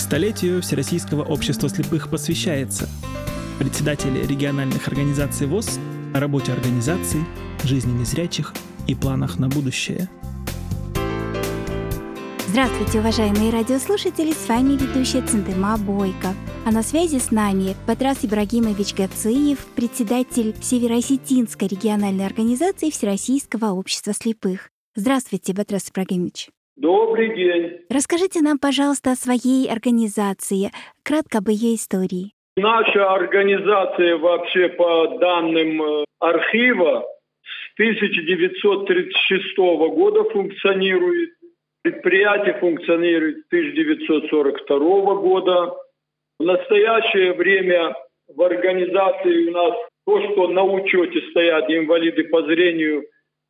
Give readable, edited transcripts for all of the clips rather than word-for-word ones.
Столетию Всероссийского общества слепых посвящается. Председатели региональных организаций ВОС о работе организаций, жизни незрячих и планах на будущее. Здравствуйте, уважаемые радиослушатели, с вами ведущая Центыма Бойко. А на связи с нами Батрас Ибрагимович Гациев, председатель Северо-Осетинской региональной организации Всероссийского общества слепых. Здравствуйте, Батрас Ибрагимович. Добрый день. Расскажите нам, пожалуйста, о своей организации, кратко об ее истории. Наша организация вообще по данным архива с 1936 года функционирует. Предприятие функционирует с 1942 года. В настоящее время в организации у нас то, что на учете стоят инвалиды по зрению,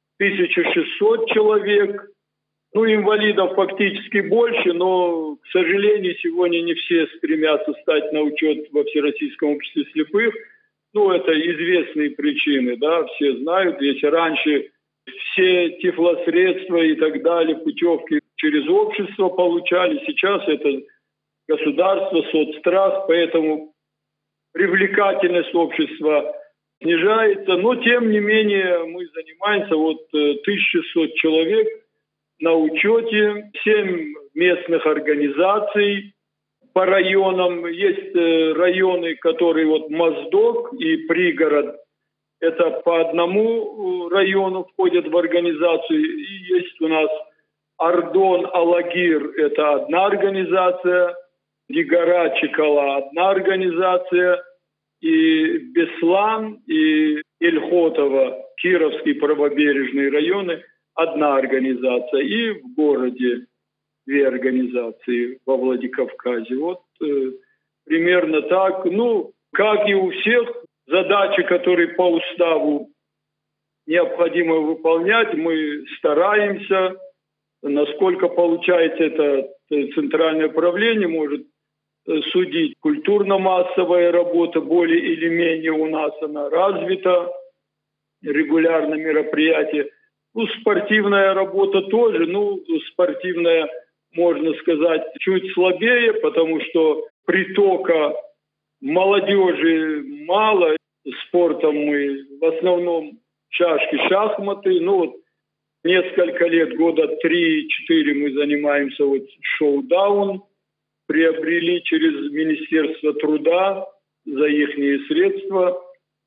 1600 человек. Инвалидов фактически больше, но, к сожалению, сегодня не все стремятся стать на учет во Всероссийском обществе слепых. Это известные причины, все знают. Если раньше все тифлосредства и так далее, путевки через общество получали, сейчас это государство, соцстрах, поэтому привлекательность общества снижается. Но, тем не менее, мы занимаемся, 1600 человек на учете, 7 местных организаций по районам. Есть районы, которые Моздок и пригород. Это по одному району входят в организацию. И есть у нас Ардон, Алагир, это одна организация. Дигара, Чекала, одна организация. И Беслан, и Ильхотово, Кировский правобережные районы, одна организация. И в городе 2 организации во Владикавказе. Примерно так. Как и у всех, задачи, которые по уставу необходимо выполнять, мы стараемся. Насколько получается, это центральное управление может судить. Культурно-массовая работа более или менее у нас она развита. Регулярно мероприятия. Спортивная работа тоже. Спортивная, можно сказать, чуть слабее, потому что притока молодежи мало. Спортом мы в основном шашки, шахматы. Несколько лет, года 3-4 мы занимаемся шоу-даун. Приобрели через Министерство труда за ихние средства.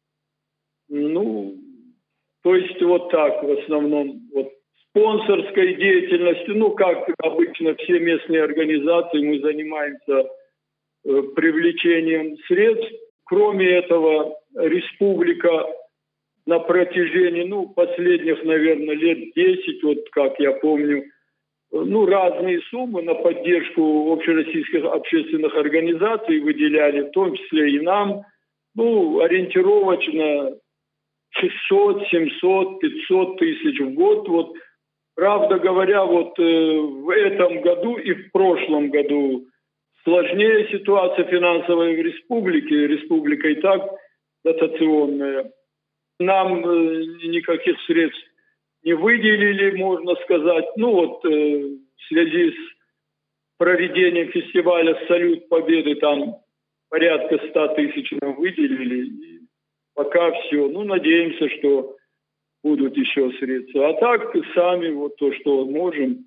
То есть так в основном. Спонсорской деятельностью, как обычно все местные организации, мы занимаемся привлечением средств. Кроме этого, республика на протяжении последних, наверное, лет 10, как я помню, разные суммы на поддержку общероссийских общественных организаций выделяли, в том числе и нам, ориентировочно 600, 700, 500 тысяч в год. Правда говоря, в этом году и в прошлом году сложнее ситуация финансовая в республике. Республика и так дотационная. Нам никаких средств не выделили, можно сказать. В связи с проведением фестиваля «Салют Победы» там порядка 100 тысяч нам выделили. И пока все. Надеемся, что будут еще средства. А так сами то, что можем,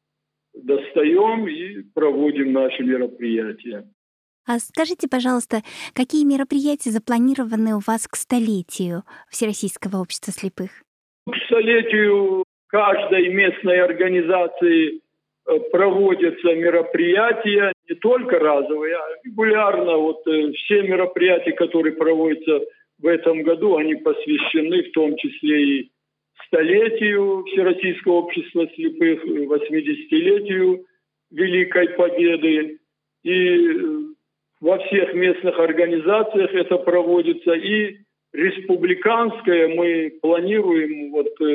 достаем и проводим наши мероприятия. А скажите, пожалуйста, какие мероприятия запланированы у вас к столетию Всероссийского общества слепых? К столетию каждой местной организации проводятся мероприятия, не только разовые, а регулярно. Все мероприятия, которые проводятся в этом году, они посвящены в том числе и столетию Всероссийского общества слепых, 80-летию Великой Победы. И во всех местных организациях это проводится. И республиканское мы планируем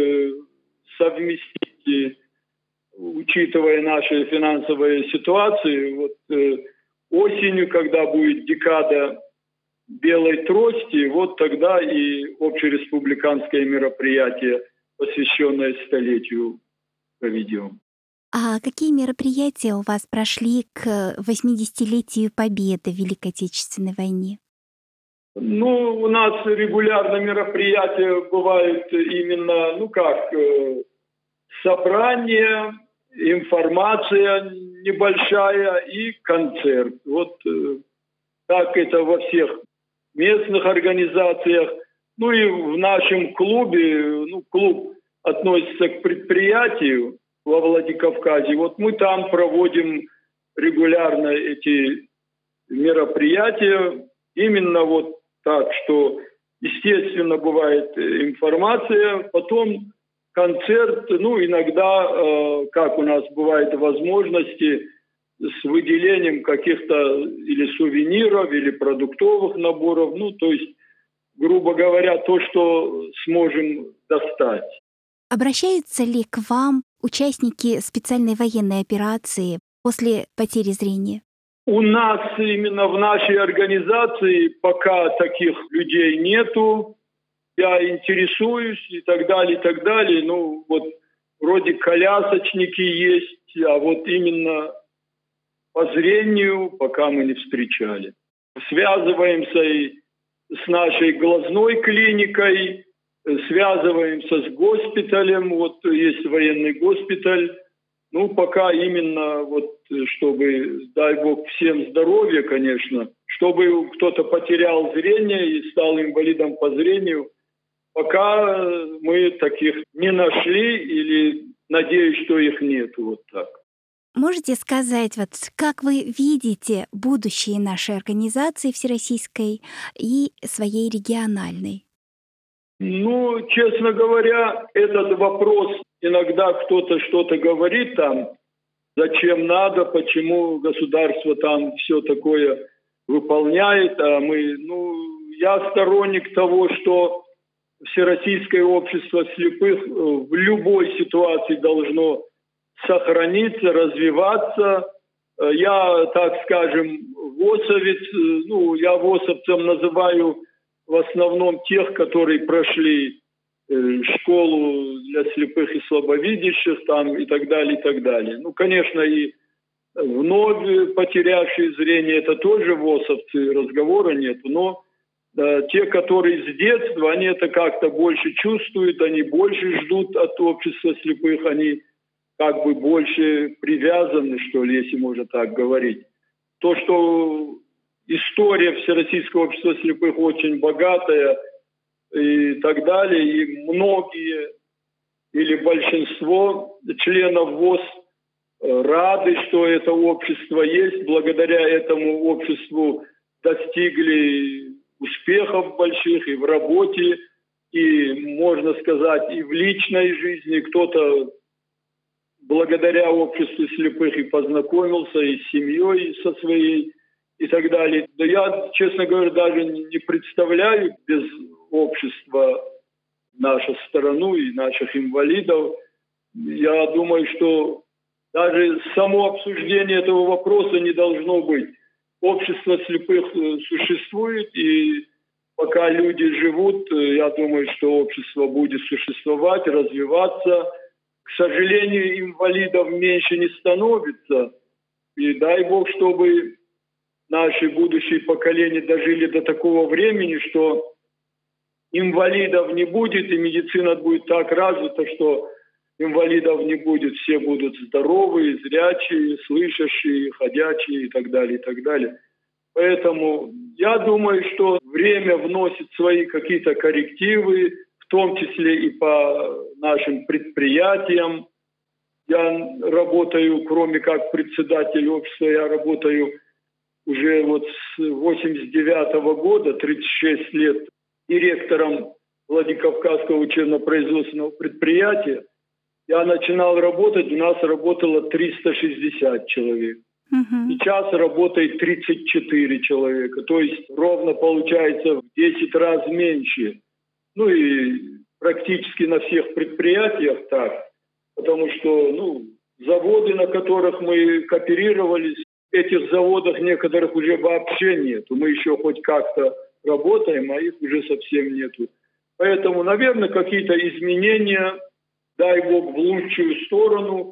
совместить, учитывая наши финансовые ситуации, осенью, когда будет декада белой трости, тогда и общереспубликанское мероприятие, посвященное столетию, проведем. А какие мероприятия у вас прошли к 80-летию Победы в Великой Отечественной войне? Ну, у нас регулярно мероприятия бывают именно, собрание, информация небольшая и концерт. Вот так это во всех местных организациях. Ну и в нашем клубе, клуб относится к предприятию во Владикавказе. Вот мы там проводим регулярно эти мероприятия. Именно вот так, что, естественно, бывает информация, потом концерт, иногда, как у нас бывают возможности, с выделением каких-то или сувениров, или продуктовых наборов, то есть, грубо говоря, то, что сможем достать. Обращаются ли к вам участники специальной военной операции после потери зрения? У нас именно в нашей организации пока таких людей нету. Я интересуюсь и так далее, и так далее. Вроде колясочники есть, а вот именно по зрению пока мы не встречали. Связываемся и с нашей глазной клиникой, связываемся с госпиталем. Вот есть военный госпиталь. Пока именно чтобы, дай Бог, всем здоровья, конечно, чтобы кто-то потерял зрение и стал инвалидом по зрению, пока мы таких не нашли или надеюсь, что их нет. Вот так. Можете сказать, как вы видите будущее нашей организации всероссийской и своей региональной? Честно говоря, этот вопрос, иногда кто-то что-то говорит там, зачем надо, почему государство там все такое выполняет, а я сторонник того, что Всероссийское общество слепых в любой ситуации должно сохраниться, развиваться. Я, так скажем, ВОСовец, я ВОСовцем называю в основном тех, которые прошли школу для слепых и слабовидящих там, и так далее, и так далее. Конечно, и вновь потерявшие зрение, это тоже ВОСовцы, разговора нет, но те, которые с детства, они это как-то больше чувствуют, они больше ждут от общества слепых, они как бы больше привязаны, что ли, если можно так говорить. То, что история Всероссийского общества слепых очень богатая и так далее, и многие или большинство членов ВОС рады, что это общество есть. Благодаря этому обществу достигли успехов больших и в работе, и, можно сказать, и в личной жизни. Кто-то благодаря обществу слепых и познакомился, и с семьей со своей, и так далее. Да я, честно говоря, даже не представляю без общества нашу страну и наших инвалидов. Я думаю, что даже само обсуждение этого вопроса не должно быть. Общество слепых существует, и пока люди живут, я думаю, что общество будет существовать, развиваться. К сожалению, инвалидов меньше не становится. И дай Бог, чтобы наши будущие поколения дожили до такого времени, что инвалидов не будет, и медицина будет так развита, что инвалидов не будет, все будут здоровые, зрячие, слышащие, ходячие и так далее, и так далее. Поэтому я думаю, что время вносит свои какие-то коррективы, в том числе и по нашим предприятиям. Я работаю, кроме как председатель общества, я работаю уже с 89-го года, 36 лет, директором Владикавказского учебно-производственного предприятия. Я начинал работать, у нас работало 360 человек. Сейчас работает 34 человека, то есть ровно получается в 10 раз меньше. И практически на всех предприятиях так, потому что заводы, на которых мы кооперировались, этих заводов некоторых уже вообще нету. Мы еще хоть как-то работаем, а их уже совсем нету. Поэтому, наверное, какие-то изменения, дай Бог, в лучшую сторону,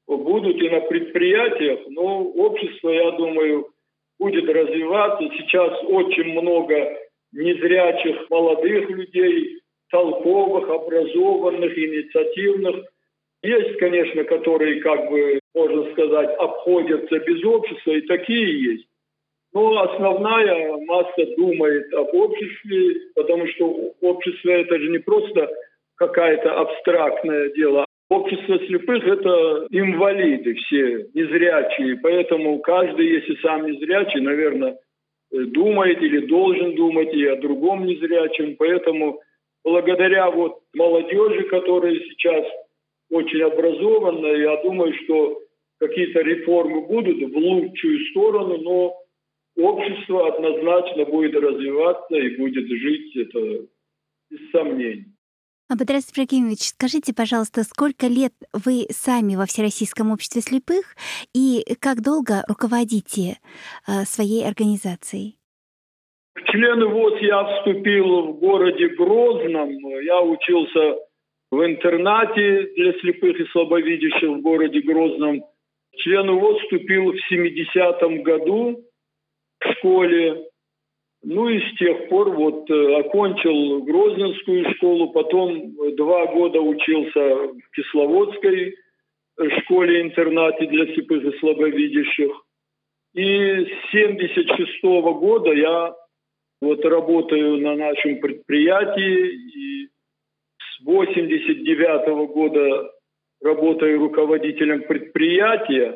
будут и на предприятиях, но общество, я думаю, будет развиваться. Сейчас очень много незрячих молодых людей, толковых, образованных, инициативных. Есть, конечно, которые, можно сказать, обходятся без общества, и такие есть. Но основная масса думает об обществе, потому что общество — это же не просто какое-то абстрактное дело. Общество слепых — это инвалиды все, незрячие. Поэтому каждый, если сам незрячий, наверное, думает или должен думать и о другом незрячем. Поэтому благодаря молодежи, которая сейчас очень образованная, я думаю, что какие-то реформы будут в лучшую сторону, но общество однозначно будет развиваться и будет жить, это без сомнений. Батрас Ибрагимович, скажите, пожалуйста, сколько лет вы сами во Всероссийском обществе слепых и как долго руководите своей организацией? В члены ВОС я вступил в городе Грозном. Я учился в интернате для слепых и слабовидящих в городе Грозном. В члены ВОС вступил в 70-м году в школе. Ну и с тех пор окончил Грозненскую школу, потом 2 года учился в Кисловодской школе-интернате для слепых и слабовидящих. И с 76-го года я работаю на нашем предприятии, и с 89-го года работаю руководителем предприятия,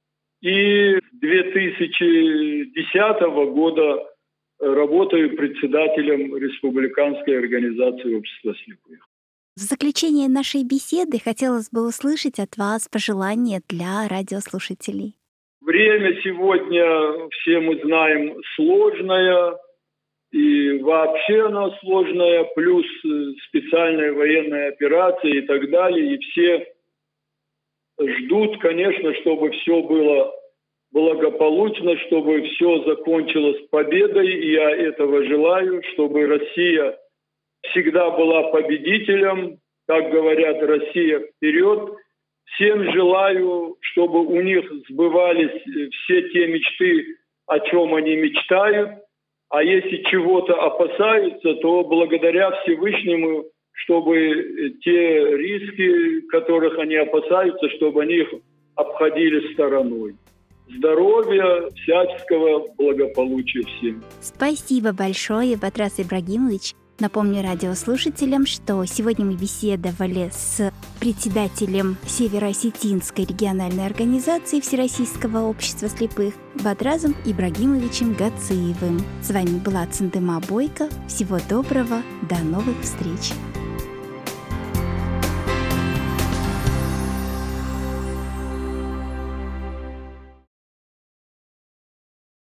и с 2010 года работаю председателем Республиканской организации общества слепых. В заключение нашей беседы хотелось бы услышать от вас пожелания для радиослушателей. Время сегодня, все мы знаем, сложное, и вообще она сложная, плюс специальная военная операция и так далее. И все ждут, конечно, чтобы все было благополучно, чтобы все закончилось победой. И я этого желаю, чтобы Россия всегда была победителем. Как говорят, Россия вперед. Всем желаю, чтобы у них сбывались все те мечты, о чем они мечтают. А если чего-то опасаются, то благодаря Всевышнему, чтобы те риски, которых они опасаются, чтобы они их обходили стороной. Здоровья, всяческого благополучия всем. Спасибо большое, Батрас Ибрагимович. Напомню радиослушателям, что сегодня мы беседовали с председателем Северо-Осетинской региональной организации Всероссийского общества слепых Батразом Ибрагимовичем Гациевым. С вами была Центыма Бойко. Всего доброго, до новых встреч!